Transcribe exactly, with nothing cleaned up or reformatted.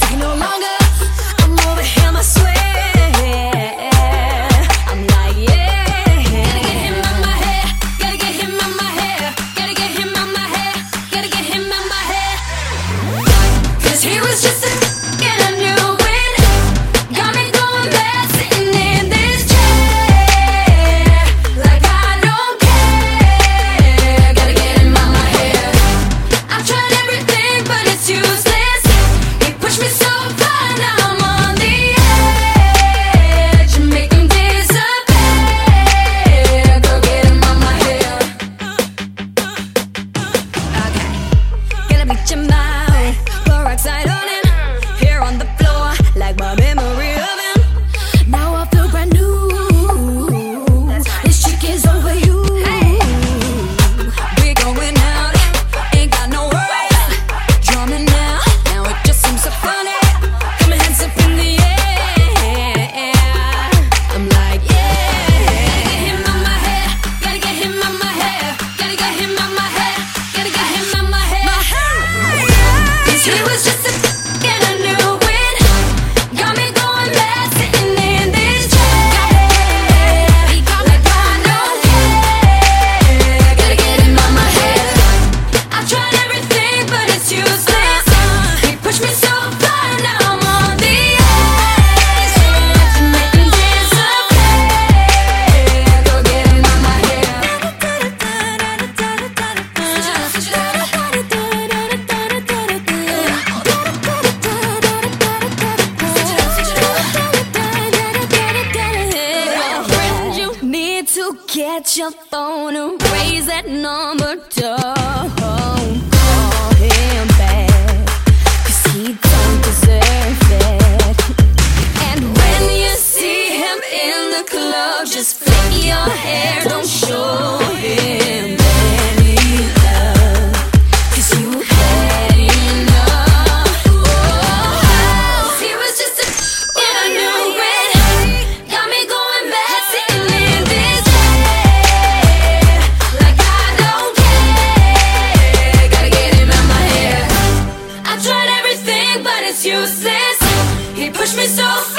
ain't no longer. I'm over him, I swear. I'm like, yeah. Gotta get him out my hair. Gotta get him out my hair. Gotta get him out my hair. Gotta get him out my hair. Cause he was just a and I knew it. Got me going back, sitting in this chair. Like I don't care. Gotta get him out my hair. I've tried everything, but it's useless. He pushed me so far, now I'm on the edge. Make him disappear. Go get him out my hair. Okay, gonna beat your mind. Peroxide on him, here on the floor, like my memory of him. Now I feel brand new. This chick is over you. We're going out, ain't got no worries. Drumming now, now it just seems so funny. Got my hands up in the air. I'm like, yeah. Gotta get him out my hair. Gotta get him out my hair. Gotta get him out my hair. Gotta get him out my hair. Cause he was just a and I knew it. Got me going back, sitting in this chair. Like I don't care. Gotta get him out my hair. I've tried everything, but it's useless. He pushed me so far, now I'm on the edge. Make him disappear. Go get him out my hair. Friend, you need to get your phone and raise that number. Don't call him back, cause he don't deserve it. And when you see him in the club, just flick your hair, don't show him any love, cause you had enough. Oh, he was just a and I knew it. Got me going back, sitting in this chair. Like I don't care. Gotta get him out my hair. I tried everything, but it's useless. He pushed me so far.